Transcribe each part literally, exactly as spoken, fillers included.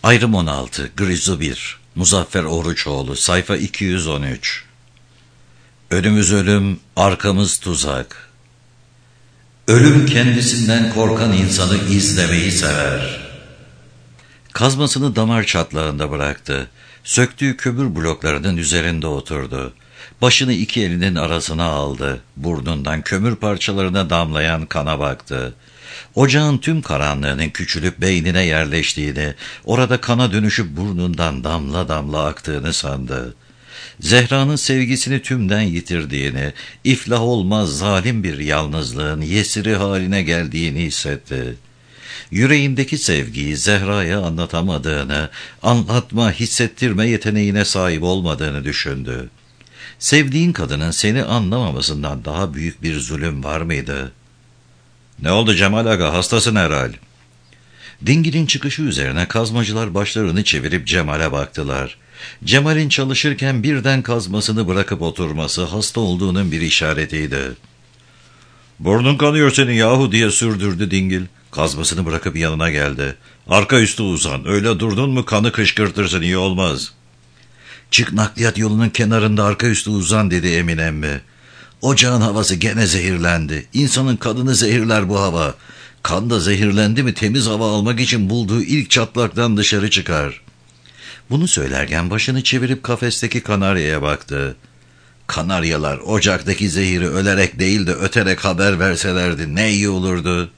Ayrım on altı, Grizu bir, Muzaffer Oruçoğlu, sayfa iki yüz on üç. Önümüz ölüm, arkamız tuzak. Ölüm kendisinden korkan insanı izlemeyi sever. Kazmasını damar çatlağında bıraktı. Söktüğü kömür bloklarının üzerinde oturdu. Başını iki elinin arasına aldı. Burnundan kömür parçalarına damlayan kana baktı. Ocağın tüm karanlığının küçülüp beynine yerleştiğini, orada kana dönüşüp burnundan damla damla aktığını sandı. Zehra'nın sevgisini tümden yitirdiğini, iflah olmaz zalim bir yalnızlığın yesiri haline geldiğini hissetti. Yüreğindeki sevgiyi Zehra'ya anlatamadığını, anlatma, hissettirme yeteneğine sahip olmadığını düşündü. Sevdiğin kadının seni anlamamasından daha büyük bir zulüm var mıydı? "Ne oldu Cemal Aga, hastasın herhal." Dingil'in çıkışı üzerine kazmacılar başlarını çevirip Cemal'e baktılar. Cemal'in çalışırken birden kazmasını bırakıp oturması hasta olduğunun bir işaretiydi. "Burnun kanıyor senin yahu," diye sürdürdü Dingil. Kazmasını bırakıp yanına geldi. "Arka üstü uzan, öyle durdun mu kanı kışkırtırsın, iyi olmaz." "Çık nakliyat yolunun kenarında arka üstü uzan," dedi Emin emmi. "Ocağın havası gene zehirlendi. İnsanın kanını zehirler bu hava. Kan da zehirlendi mi temiz hava almak için bulduğu ilk çatlaktan dışarı çıkar." Bunu söylerken başını çevirip kafesteki kanaryaya baktı. "Kanaryalar ocaktaki zehiri ölerek değil de öterek haber verselerdi ne iyi olurdu."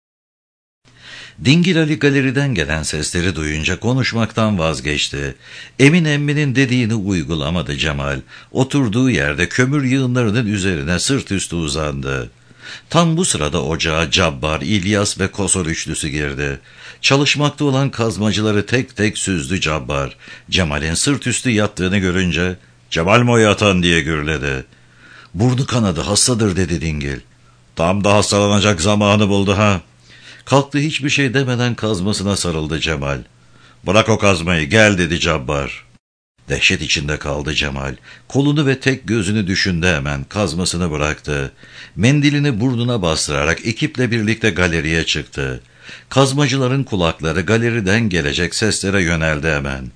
Dingil Ali galeriden gelen sesleri duyunca konuşmaktan vazgeçti. Emin emminin dediğini uygulamadı Cemal. Oturduğu yerde kömür yığınlarının üzerine sırt üstü uzandı. Tam bu sırada ocağa Cabbar, İlyas ve Kosor üçlüsü girdi. Çalışmakta olan kazmacıları tek tek süzdü Cabbar. Cemal'in sırt üstü yattığını görünce "Cemal mi o yatan?" diye gürledi. "Burnu kanadı, hastadır," dedi Dingil. "Tam da hastalanacak zamanı buldu ha." Kalktı, hiçbir şey demeden kazmasına sarıldı Cemal. "Bırak o kazmayı, gel," dedi Cabbar. Dehşet içinde kaldı Cemal. Kolunu ve tek gözünü düşündü hemen. Kazmasını bıraktı. Mendilini burnuna bastırarak ekiple birlikte galeriye çıktı. Kazmacıların kulakları galeriden gelecek seslere yöneldi hemen.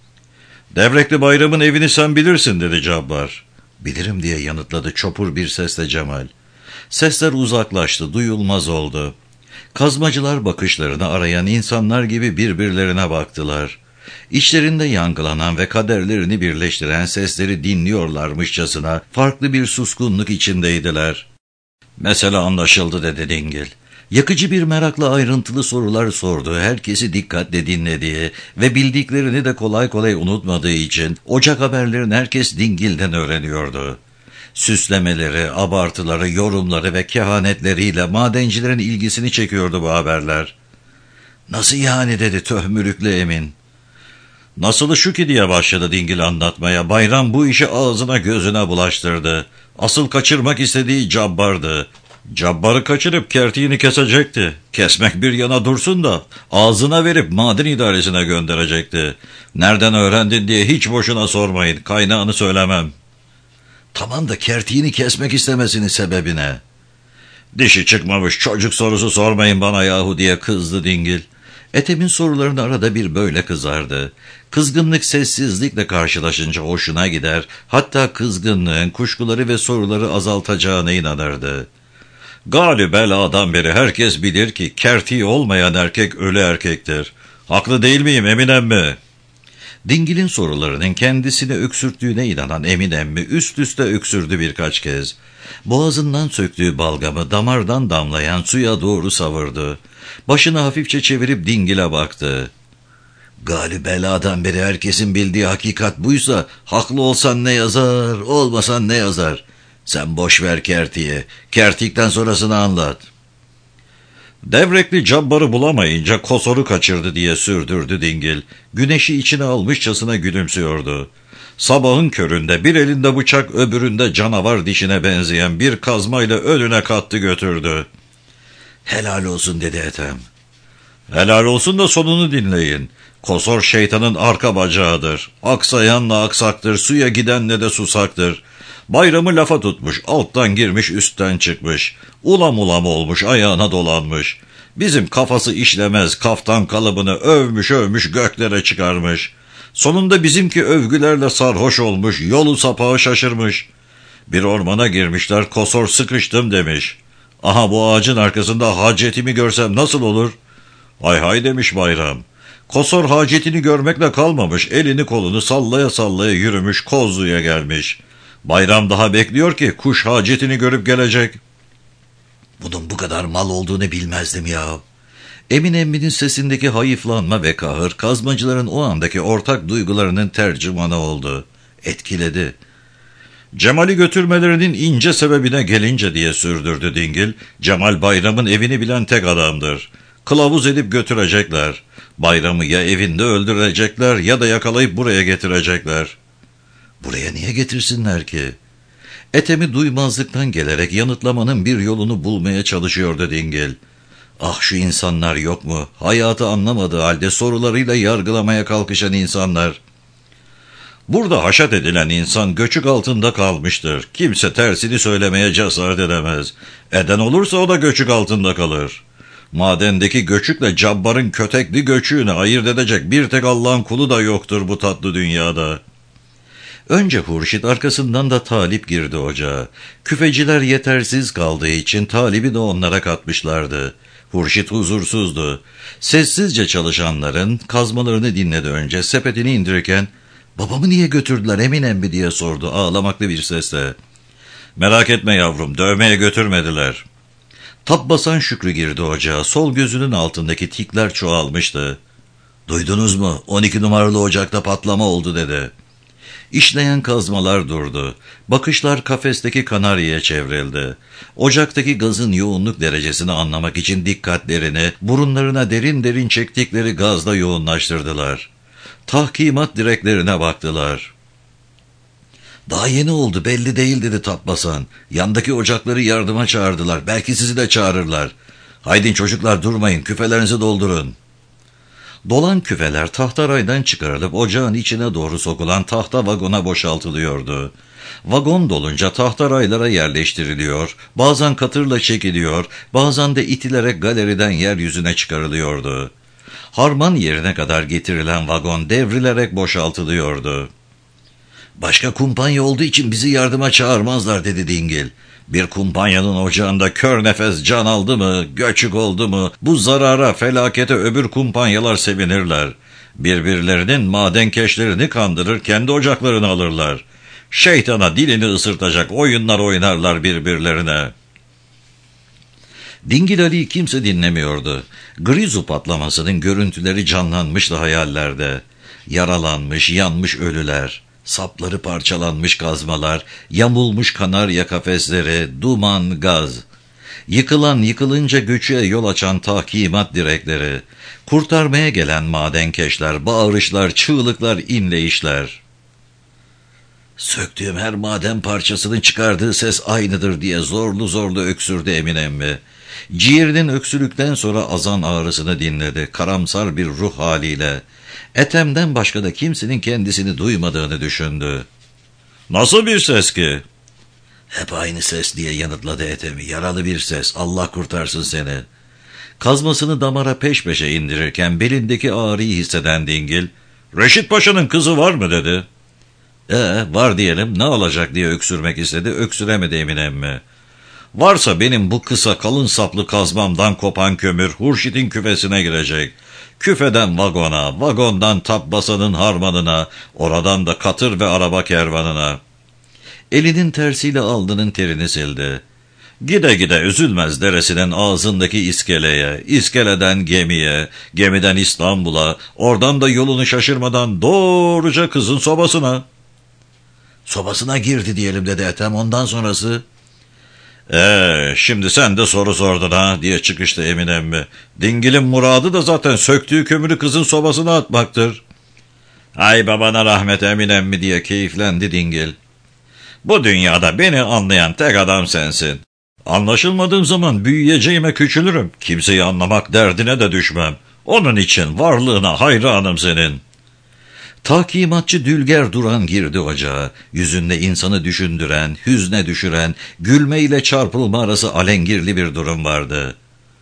"Devrekli Bayram'ın evini sen bilirsin," dedi Cabbar. "Bilirim," diye yanıtladı çopur bir sesle Cemal. Sesler uzaklaştı, duyulmaz oldu. Kazmacılar bakışlarını arayan insanlar gibi birbirlerine baktılar. İçlerinde yankılanan ve kaderlerini birleştiren sesleri dinliyorlarmışçasına farklı bir suskunluk içindeydiler. "Mesela anlaşıldı," dedi Dingil. Yakıcı bir merakla ayrıntılı sorular sordu. Herkesi dikkatle dinlediği ve bildiklerini de kolay kolay unutmadığı için ocak haberlerini herkes Dingil'den öğreniyordu. Süslemeleri, abartıları, yorumları ve kehanetleriyle madencilerin ilgisini çekiyordu bu haberler. "Nasıl yani?" dedi töhmürükle Emin. "Nasılı şu ki," diye başladı Dingil anlatmaya. "Bayram bu işi ağzına gözüne bulaştırdı. Asıl kaçırmak istediği Cabbar'dı. Cabbar'ı kaçırıp kertiğini kesecekti. Kesmek bir yana dursun da ağzına verip maden idaresine gönderecekti. Nereden öğrendin diye hiç boşuna sormayın. Kaynağını söylemem." "Tamam da kertiğini kesmek istemesinin sebebine?" "Dişi çıkmamış çocuk sorusu sormayın bana yahu," diye kızdı Dingil. Ethem'in sorularını arada bir böyle kızardı. Kızgınlık sessizlikle karşılaşınca hoşuna gider, hatta kızgınlığın kuşkuları ve soruları azaltacağına inanırdı. "Galibela'dan beri herkes bilir ki kertiği olmayan erkek ölü erkektir. Haklı değil miyim Emin emmi?" Dingil'in sorularının kendisini öksürttüğüne inanan Emin emmi üst üste öksürdü birkaç kez. Boğazından söktüğü balgamı damardan damlayan suya doğru savurdu. Başını hafifçe çevirip Dingil'e baktı. "Galibela'dan beri herkesin bildiği hakikat buysa haklı olsan ne yazar, olmasan ne yazar? Sen boş ver kertiği, kertikten sonrasını anlat." "Devrekli Cabbar'ı bulamayınca Kosor'u kaçırdı," diye sürdürdü Dingil. Güneşi içine almışçasına gülümsüyordu. Sabahın köründe bir elinde bıçak, öbüründe canavar dişine benzeyen bir kazmayla önüne kattı götürdü. "Helal olsun," dedi Ethem. "Helal olsun da sonunu dinleyin. Kosor şeytanın arka bacağıdır. Aksayanla aksaktır, suya gidenle de susaktır. Bayramı lafa tutmuş, alttan girmiş üstten çıkmış. Ulam ulam olmuş, ayağına dolanmış. Bizim kafası işlemez kaftan kalıbını övmüş övmüş göklere çıkarmış. Sonunda bizimki övgülerle sarhoş olmuş, yolu sapağı şaşırmış. Bir ormana girmişler, kosor sıkıştım demiş. Aha bu ağacın arkasında hacetimi görsem nasıl olur? Hay hay demiş Bayram. Kosor hacetini görmekle kalmamış, elini kolunu sallaya sallaya yürümüş, Kozlu'ya gelmiş. Bayram daha bekliyor ki kuş hacetini görüp gelecek. Bunun bu kadar mal olduğunu bilmezdim ya. Emin emminin sesindeki hayıflanma ve kahır, kazmacıların o andaki ortak duygularının tercümanı oldu. Etkiledi. Cemal'i götürmelerinin ince sebebine gelince diye sürdürdü Dingil, Cemal Bayram'ın evini bilen tek adamdır. Kılavuz edip götürecekler. Bayram'ı ya evinde öldürecekler ya da yakalayıp buraya getirecekler. Buraya niye getirsinler ki? Ethem'i duymazlıktan gelerek yanıtlamanın bir yolunu bulmaya çalışıyordu Dingil. Ah şu insanlar yok mu? Hayatı anlamadığı halde sorularıyla yargılamaya kalkışan insanlar. Burada haşat edilen insan göçük altında kalmıştır. Kimse tersini söylemeye cesaret edemez. Eden olursa o da göçük altında kalır. Madendeki göçükle Cabbar'ın kötekli göçüğünü ayırt edecek bir tek Allah'ın kulu da yoktur bu tatlı dünyada. Önce Hurşit, arkasından da Talip girdi ocağa. Küfeciler yetersiz kaldığı için Talip'i de onlara katmışlardı. Hurşit huzursuzdu. Sessizce çalışanların kazmalarını dinledi önce. Sepetini indirirken, "Babamı niye götürdüler Emin emmi?" diye sordu ağlamaklı bir sesle. "Merak etme yavrum, dövmeye götürmediler." Tap basan Şükrü girdi ocağa. Sol gözünün altındaki tikler çoğalmıştı. "Duydunuz mu? on iki numaralı ocakta patlama oldu" dedi. İşleyen kazmalar durdu. Bakışlar kafesteki kanaryaya çevrildi. Ocaktaki gazın yoğunluk derecesini anlamak için dikkatlerini burunlarına derin derin çektikleri gazla yoğunlaştırdılar. Tahkimat direklerine baktılar. "Daha yeni oldu, belli değil" dedi Tapbasan. "Yandaki ocakları yardıma çağırdılar. Belki sizi de çağırırlar. Haydin çocuklar, durmayın, küfelerinizi doldurun." Dolan küfeler tahtaraydan çıkarılıp ocağın içine doğru sokulan tahta vagona boşaltılıyordu. Vagon dolunca tahtaraylara yerleştiriliyor, bazen katırla çekiliyor, bazen de itilerek galeriden yeryüzüne çıkarılıyordu. Harman yerine kadar getirilen vagon devrilerek boşaltılıyordu. "Başka kumpanya olduğu için bizi yardıma çağırmazlar" dedi Dingil. "Bir kumpanyanın ocağında kör nefes can aldı mı, göçük oldu mu, bu zarara, felakete öbür kumpanyalar sevinirler. Birbirlerinin madenkeşlerini kandırır, kendi ocaklarını alırlar. Şeytana dilini ısırtacak oyunlar oynarlar birbirlerine." Dingil Ali'yi kimse dinlemiyordu. Grizu patlamasının görüntüleri canlanmıştı hayallerde. Yaralanmış, yanmış ölüler, sapları parçalanmış kazmalar, yamulmuş kanarya kafesleri, duman, gaz. Yıkılan, yıkılınca göçüğe yol açan tahkimat direkleri, kurtarmaya gelen madenkeşler, bağırışlar, çığlıklar, inleyişler. "Söktüğüm her maden parçasının çıkardığı ses aynıdır" diye zorlu zorlu öksürdü Emin emmi. Ciğerinin öksürükten sonra azan ağrısını dinledi, karamsar bir ruh haliyle. Ethem'den başka da kimsenin kendisini duymadığını düşündü. "Nasıl bir ses ki?" "Hep aynı ses" diye yanıtladı Ethem'i. "Yaralı bir ses, Allah kurtarsın seni." Kazmasını damara peş peşe indirirken belindeki ağrıyı hisseden Dingil, "Reşit Paşa'nın kızı var mı?" dedi. "Ee, var diyelim, ne olacak?" diye öksürmek istedi, öksüremedi Emin emmi. "Varsa benim bu kısa kalın saplı kazmamdan kopan kömür Hurşit'in küfesine girecek. Küfeden vagona, vagondan Tapbasan'ın harmanına, oradan da katır ve araba kervanına." Elinin tersiyle alnının terini sildi. "Gide gide Üzülmez Deresi'nin ağzındaki iskeleye, iskeleden gemiye, gemiden İstanbul'a, oradan da yolunu şaşırmadan doğruca kızın sobasına." "Sobasına girdi diyelim" dedi Ethem, "ondan sonrası?" "Ee, şimdi sen de soru sordun ha" diye çıkıştı Emin emmi. "Dingil'in muradı da zaten söktüğü kömürü kızın sobasına atmaktır." "Ay babana rahmet Emin emmi" diye keyiflendi Dingil. "Bu dünyada beni anlayan tek adam sensin. Anlaşılmadığım zaman büyüyeceğime küçülürüm. Kimseyi anlamak derdine de düşmem. Onun için varlığına hayranım senin." Tahkimatçı Dülger Duran girdi ocağa. Yüzünde insanı düşündüren, hüzne düşüren, gülmeyle çarpılma arası alengirli bir durum vardı.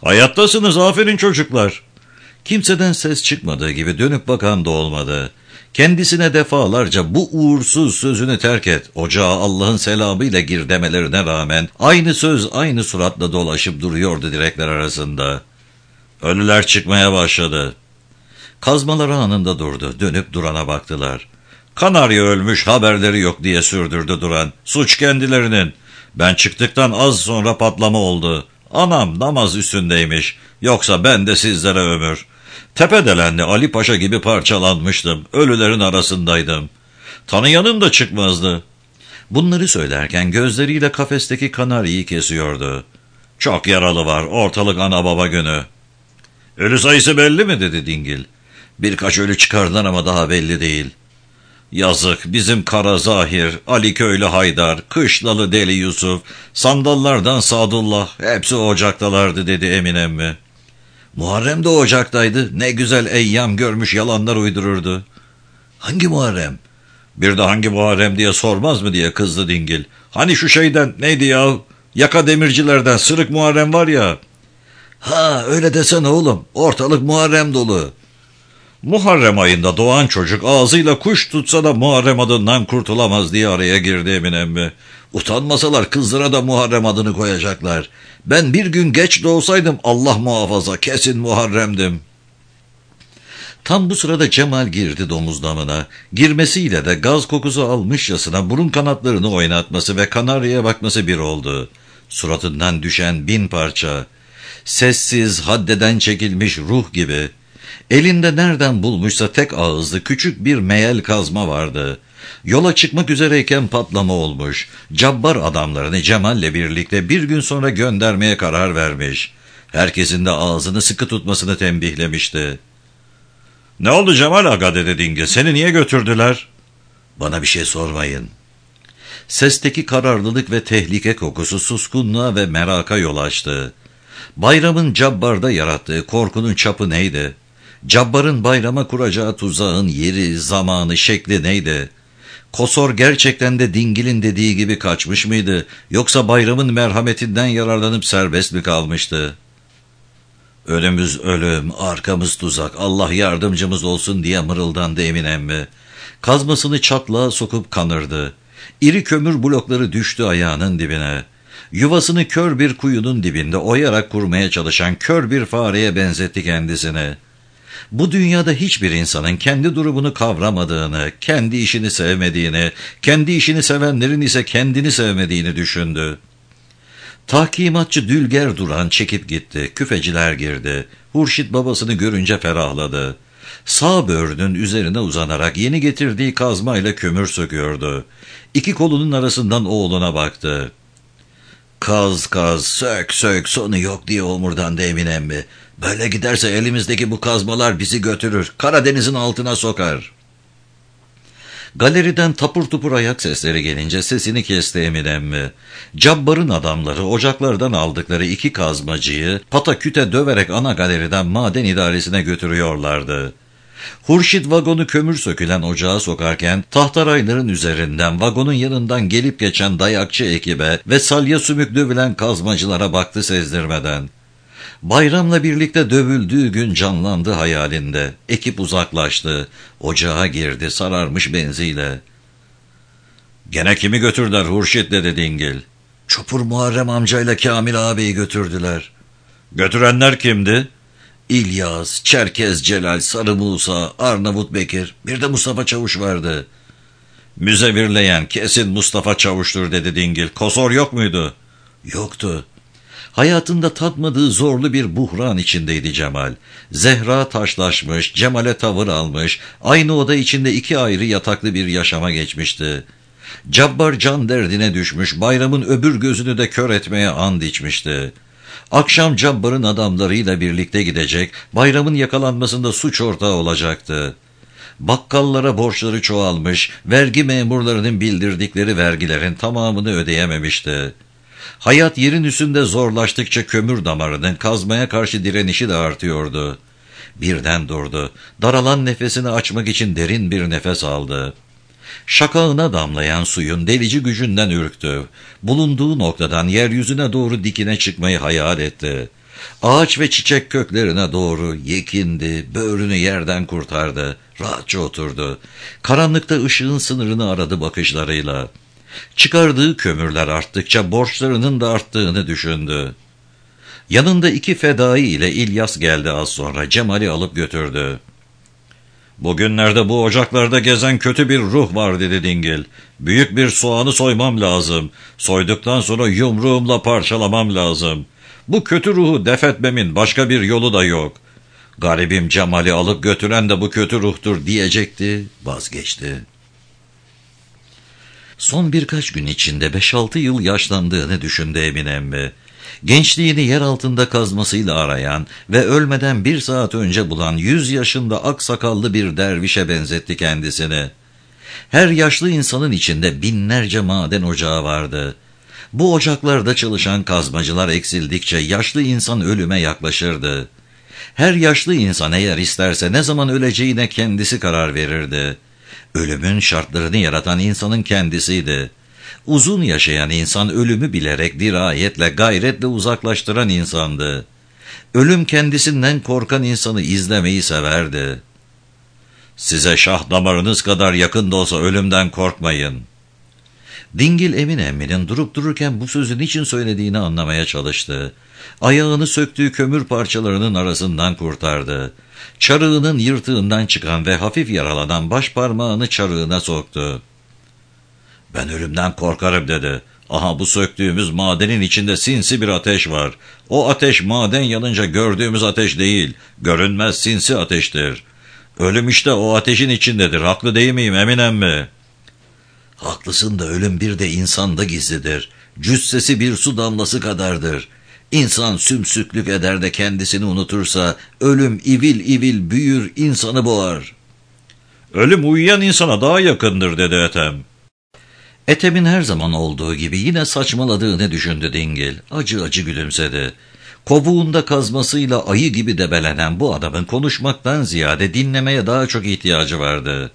Hayattasınız, aferin çocuklar. Kimseden ses çıkmadığı gibi dönüp bakan da olmadı. Kendisine defalarca bu uğursuz sözünü terk et, ocağa Allah'ın selamıyla gir demelerine rağmen aynı söz aynı suratla dolaşıp duruyordu direkler arasında. Ölüler çıkmaya başladı. Kazmaları anında durdu, dönüp Duran'a baktılar. Kanarya ölmüş, haberleri yok diye sürdürdü Duran. Suç kendilerinin. Ben çıktıktan az sonra patlama oldu. Anam namaz üstündeymiş. Yoksa ben de sizlere ömür. Tepedelendi Ali Paşa gibi parçalanmıştım. Ölülerin arasındaydım. Tanıyanım da çıkmazdı. Bunları söylerken gözleriyle kafesteki kanaryayı kesiyordu. Çok yaralı var, ortalık ana baba günü. Ölü sayısı belli mi dedi Dingil. Birkaç ölü çıkardılar ama daha belli değil. Yazık, bizim Kara Zahir, Ali Köylü Haydar, Kışlalı Deli Yusuf, Sandallardan Sadullah, hepsi ocaktalardı dedi Emin emmi. Muharrem de ocaktaydı, ne güzel eyyam görmüş yalanlar uydururdu. Hangi Muharrem? Bir de hangi Muharrem diye sormaz mı diye kızdı Dingil. Hani şu şeyden neydi ya? Yaka demircilerden Sırık Muharrem var ya. Ha öyle desene oğlum, ortalık Muharrem dolu. Muharrem ayında doğan çocuk ağzıyla kuş tutsa da Muharrem adından kurtulamaz diye araya girdi Emin emmi. Utanmasalar kızlara da Muharrem adını koyacaklar. Ben bir gün geç doğsaydım Allah muhafaza kesin Muharrem'dim. Tam bu sırada Cemal girdi domuz damına. Girmesiyle de gaz kokusu almışçasına burun kanatlarını oynatması ve kanaryaya bakması bir oldu. Suratından düşen bin parça. Sessiz, haddeden çekilmiş ruh gibi. Elinde nereden bulmuşsa tek ağızlı küçük bir meyel kazma vardı. Yola çıkmak üzereyken patlama olmuş. Cabbar adamlarını Cemal'le birlikte bir gün sonra göndermeye karar vermiş. Herkesin de ağzını sıkı tutmasını tembihlemişti. Ne oldu Cemal aga dedi Dingil, seni niye götürdüler? Bana bir şey sormayın. Sesteki kararlılık ve tehlike kokusu suskunluğa ve meraka yol açtı. Bayramın Cabbar'da yarattığı korkunun çapı neydi? Cabbar'ın bayrama kuracağı tuzağın yeri, zamanı, şekli neydi? Kosor gerçekten de Dingil'in dediği gibi kaçmış mıydı? Yoksa bayramın merhametinden yararlanıp serbest mi kalmıştı? Önümüz ölüm, arkamız tuzak, Allah yardımcımız olsun diye mırıldandı Emin emmi. Kazmasını çatlağa sokup kanırdı. İri kömür blokları düştü ayağının dibine. Yuvasını kör bir kuyunun dibinde oyarak kurmaya çalışan kör bir fareye benzetti kendisini. Bu dünyada hiçbir insanın kendi durumunu kavramadığını, kendi işini sevmediğini, kendi işini sevenlerin ise kendini sevmediğini düşündü. Tahkimatçı Dülger Duran çekip gitti, küfeciler girdi. Hurşit babasını görünce ferahladı. Sağ böğrünün üzerine uzanarak yeni getirdiği kazmayla kömür söküyordu. İki kolunun arasından oğluna baktı. Kaz kaz, sök sök, sonu yok diye omurdandı Emin emmi. Böyle giderse elimizdeki bu kazmalar bizi götürür, Karadeniz'in altına sokar. Galeriden tapur tupur ayak sesleri gelince sesini kesti Emin emmi. Cabbar'ın adamları ocaklardan aldıkları iki kazmacıyı pataküte döverek ana galeriden maden idaresine götürüyorlardı. Hurşit vagonu kömür sökülen ocağa sokarken tahtarayların üzerinden vagonun yanından gelip geçen dayakçı ekibe ve salya sümük dövülen kazmacılara baktı sezdirmeden. Bayramla birlikte dövüldüğü gün canlandı hayalinde. Ekip uzaklaştı. Ocağa girdi sararmış benziyle. Gene kimi götürdüler Hurşit dedi Dingil. Çopur Muharrem amcayla Kamil ağabeyi götürdüler. Götürenler kimdi? İlyas, Çerkez Celal, Sarı Musa, Arnavut Bekir, bir de Mustafa Çavuş vardı. Müzevirleyen kesin Mustafa Çavuş'tur dedi Dingil. Kosor yok muydu? Yoktu. Hayatında tatmadığı zorlu bir buhran içindeydi Cemal. Zehra taşlaşmış, Cemal'e tavır almış, aynı oda içinde iki ayrı yataklı bir yaşama geçmişti. Cabbar can derdine düşmüş, bayramın öbür gözünü de kör etmeye and içmişti. Akşam Cabbar'ın adamlarıyla birlikte gidecek, bayramın yakalanmasında suç ortağı olacaktı. Bakkallara borçları çoğalmış, vergi memurlarının bildirdikleri vergilerin tamamını ödeyememişti. Hayat yerin üstünde zorlaştıkça kömür damarının kazmaya karşı direnişi de artıyordu. Birden durdu. Daralan nefesini açmak için derin bir nefes aldı. Şakağına damlayan suyun delici gücünden ürktü. Bulunduğu noktadan yeryüzüne doğru dikine çıkmayı hayal etti. Ağaç ve çiçek köklerine doğru yekindi, böğrünü yerden kurtardı, rahatça oturdu. Karanlıkta ışığın sınırını aradı bakışlarıyla. Çıkardığı kömürler arttıkça borçlarının da arttığını düşündü. Yanında iki fedai ile İlyas geldi az sonra, Cemal'i alıp götürdü. "Bugünlerde bu ocaklarda gezen kötü bir ruh var," dedi Dingil. "Büyük bir soğanı soymam lazım. Soyduktan sonra yumruğumla parçalamam lazım. Bu kötü ruhu def etmemin başka bir yolu da yok. Garibim Cemal'i alıp götüren de bu kötü ruhtur," diyecekti, vazgeçti. Son birkaç gün içinde beş altı yıl yaşlandığını düşündü Emin emmi. Gençliğini yer altında kazmasıyla arayan ve ölmeden bir saat önce bulan yüz yaşında aksakallı bir dervişe benzetti kendisini. Her yaşlı insanın içinde binlerce maden ocağı vardı. Bu ocaklarda çalışan kazmacılar eksildikçe yaşlı insan ölüme yaklaşırdı. Her yaşlı insan eğer isterse ne zaman öleceğine kendisi karar verirdi. Ölümün şartlarını yaratan insanın kendisiydi. Uzun yaşayan insan ölümü bilerek dirayetle, gayretle uzaklaştıran insandı. Ölüm kendisinden korkan insanı izlemeyi severdi. "Size şah damarınız kadar yakın da olsa ölümden korkmayın." Dingil Emin emminin durup dururken bu sözü niçin söylediğini anlamaya çalıştı. Ayağını söktüğü kömür parçalarının arasından kurtardı. Çarığının yırtığından çıkan ve hafif yaralanan baş parmağını çarığına soktu. "Ben ölümden korkarım," dedi. "Aha bu söktüğümüz madenin içinde sinsi bir ateş var. O ateş maden yanınca gördüğümüz ateş değil, görünmez sinsi ateştir. Ölüm işte o ateşin içindedir. Haklı değil miyim Emin emmi?" "Haklısın da ölüm bir de insanda gizlidir. Cüssesi bir su damlası kadardır. İnsan sümsüklük eder de kendisini unutursa ölüm ivil ivil büyür, insanı boğar." "Ölüm uyuyan insana daha yakındır," dedi Ethem. Ethem'in her zaman olduğu gibi yine saçmaladığını düşündü Dingil. Acı acı gülümsedi. Kovuğunda kazmasıyla ayı gibi debelenen bu adamın konuşmaktan ziyade dinlemeye daha çok ihtiyacı vardı.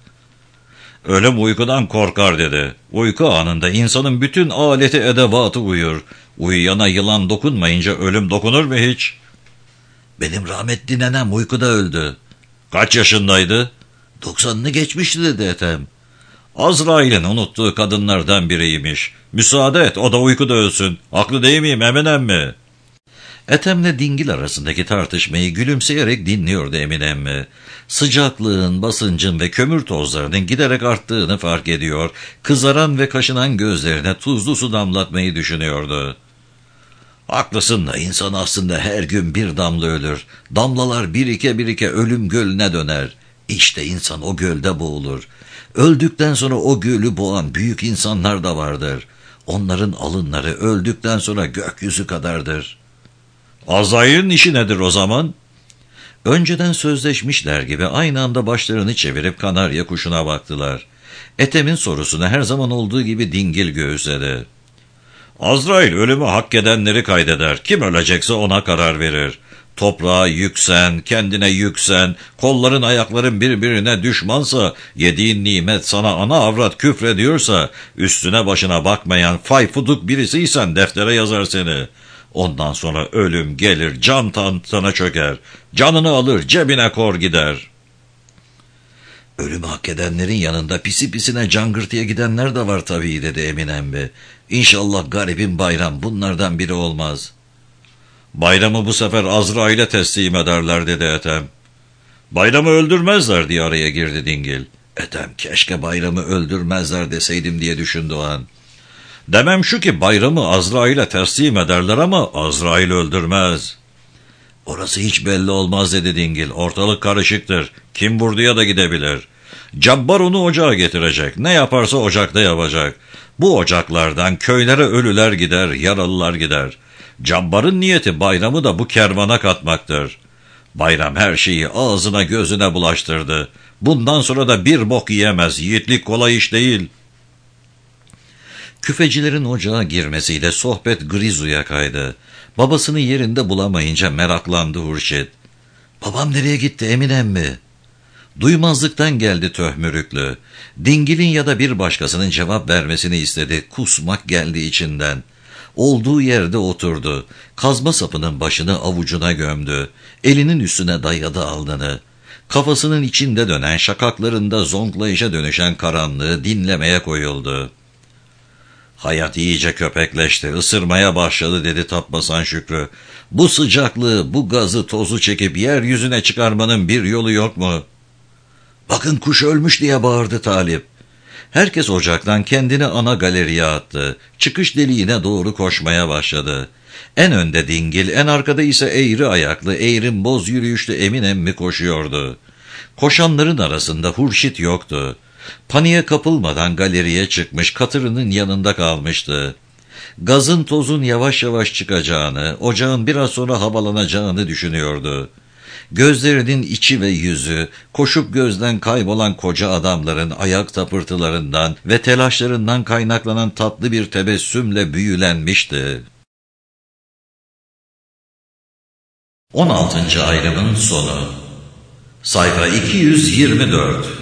"Ölüm uykudan korkar," dedi. "Uyku anında insanın bütün aleti edevatı uyur. Uyuyana yılan dokunmayınca ölüm dokunur mu hiç?" "Benim rahmetli nenem uykuda öldü." "Kaç yaşındaydı?" Doksanını geçmişti," dedi Ethem. "Azrail'in unuttuğu kadınlardan biriymiş. Müsaade et, o da uykuda ölsün. Haklı değil miyim Emin emmi?" Ethem'le Dingil arasındaki tartışmayı gülümseyerek dinliyordu Emin emmi. Sıcaklığın, basıncın ve kömür tozlarının giderek arttığını fark ediyor, kızaran ve kaşınan gözlerine tuzlu su damlatmayı düşünüyordu. "Haklısın da insan aslında her gün bir damla ölür. Damlalar birike birike ölüm gölüne döner. İşte insan o gölde boğulur. Öldükten sonra o gölü boğan büyük insanlar da vardır. Onların alınları öldükten sonra gökyüzü kadardır." "Azrail'in işi nedir o zaman?" Önceden sözleşmişler gibi aynı anda başlarını çevirip kanarya kuşuna baktılar. Ethem'in sorusunu her zaman olduğu gibi Dingil göğüsledi. "Azrail ölümü hak edenleri kaydeder. Kim ölecekse ona karar verir. Toprağa yüksen, kendine yüksen, kolların ayakların birbirine düşmansa, yediğin nimet sana ana avrat küfrediyorsa, üstüne başına bakmayan fayfuduk birisiysen deftere yazar seni. Ondan sonra ölüm gelir, can tan sana çöker. Canını alır, cebine kor gider." "Ölümü hak edenlerin yanında pisi pisine cangırtıya gidenler de var tabii," dedi Emin emmi. "İnşallah garibin Bayram bunlardan biri olmaz." "Bayramı bu sefer Azrail'e teslim ederler," dedi Ethem. "Bayramı öldürmezler," diye araya girdi Dingil. Ethem, "Keşke Bayramı öldürmezler deseydim," diye düşündü o an. "Demem şu ki Bayramı Azrail'e teslim ederler ama Azrail öldürmez." "Orası hiç belli olmaz," dedi Dingil. "Ortalık karışıktır. Kim vurduya da gidebilir. Cabbar onu ocağa getirecek. Ne yaparsa ocakta yapacak. Bu ocaklardan köylere ölüler gider, yaralılar gider. Cabbarın niyeti Bayramı da bu kervana katmaktır. Bayram her şeyi ağzına gözüne bulaştırdı. Bundan sonra da bir bok yiyemez. Yiğitlik kolay iş değil." Küfecilerin ocağa girmesiyle sohbet Grizu'ya kaydı. Babasını yerinde bulamayınca meraklandı Hurşit. "Babam nereye gitti Emin emmi?" Duymazlıktan geldi töhmürüklü. Dingil'in ya da bir başkasının cevap vermesini istedi. Kusmak geldi içinden. Olduğu yerde oturdu. Kazma sapının başını avucuna gömdü. Elinin üstüne dayadı alnını. Kafasının içinde dönen, şakaklarında zonklayışa dönüşen karanlığı dinlemeye koyuldu. Hayat iyice köpekleşti, ısırmaya başladı dedi Tapbasan Şükrü. Bu sıcaklığı, bu gazı, tozu çekip yeryüzüne çıkarmanın bir yolu yok mu? Bakın kuş ölmüş diye bağırdı Talip. Herkes ocaktan kendini ana galeriye attı. Çıkış deliğine doğru koşmaya başladı. En önde Dingil, en arkada ise eğri ayaklı, eğrim boz yürüyüşlü Emin emmi koşuyordu. Koşanların arasında Hurşit yoktu. Paniğe kapılmadan galeriye çıkmış, katırının yanında kalmıştı. Gazın tozun yavaş yavaş çıkacağını, ocağın biraz sonra havalanacağını düşünüyordu. Gözlerinin içi ve yüzü, koşup gözden kaybolan koca adamların ayak tapırtılarından ve telaşlarından kaynaklanan tatlı bir tebessümle büyülenmişti. on altıncı ayrımın sonu. Sayfa iki yüz yirmi dört.